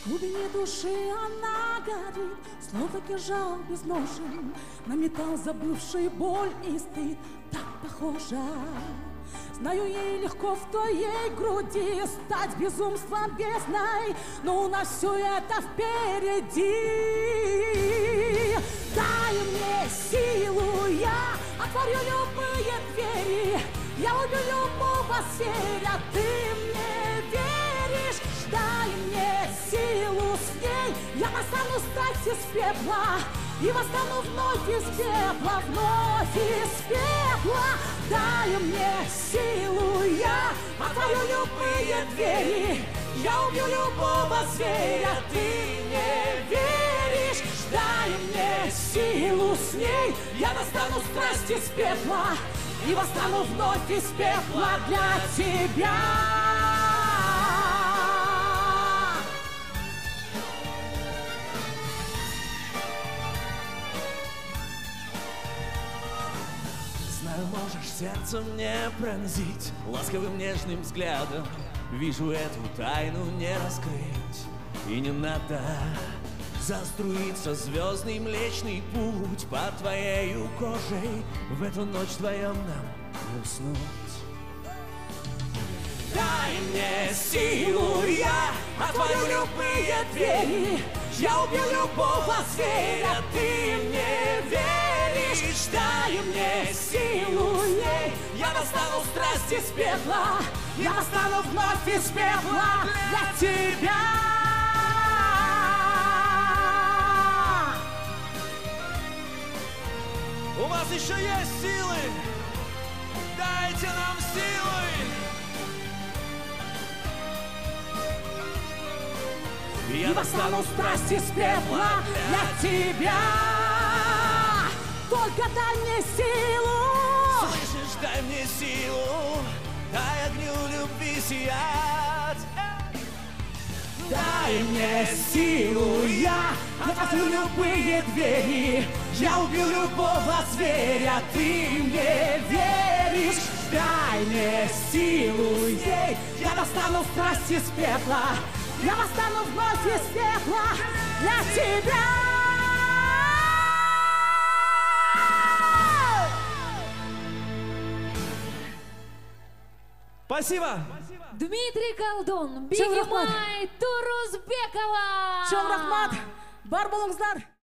В глубине души она горит, словно кинжал безножен, на металл забывший боль и стыд так похожа. Знаю, ей легко в твоей груди стать безумством бездной, но у нас все это впереди. Дай мне силу, я отворю любые двери, я убью любого зверя, ты мне веришь. Дай мне силу, с ней я достану страсть из пепла и восстану вновь из пепла, вновь из пепла. Дай мне силу, я отворю любые двери, я убью любого зверя, ты мне веришь. Дай мне силу, с ней я достану страсть из пепла и восстану вновь из пепла для тебя. Знаю, можешь сердце мне пронзить ласковым нежным взглядом. Вижу, эту тайну не раскрыть, и не надо. Заструится звездный млечный путь под твоею кожей, в эту ночь вдвоем нам не уснуть. Дай мне силу, я отворю любые двери, я убью любого зверя, ты мне веришь. Дай мне силу, ей я достану страсть из пепла, я достану вновь из пепла для тебя. У вас еще есть силы? Дайте нам силы! Я достану страсть из пепла для тебя. Только дай мне силу. Слышишь, дай мне силу, дай огню любви сиять. Дай мне силу, я отворю любые двери, я убью любого зверя, ты мне веришь. Дай мне силу, ей я достану страсть из пепла, я восстану вновь из пепла для тебя. Спасибо! Дмитрий Колдун, Чоң рахмат. Бигимай Турузбекова. Чоң рахмат, бар болыңыздар.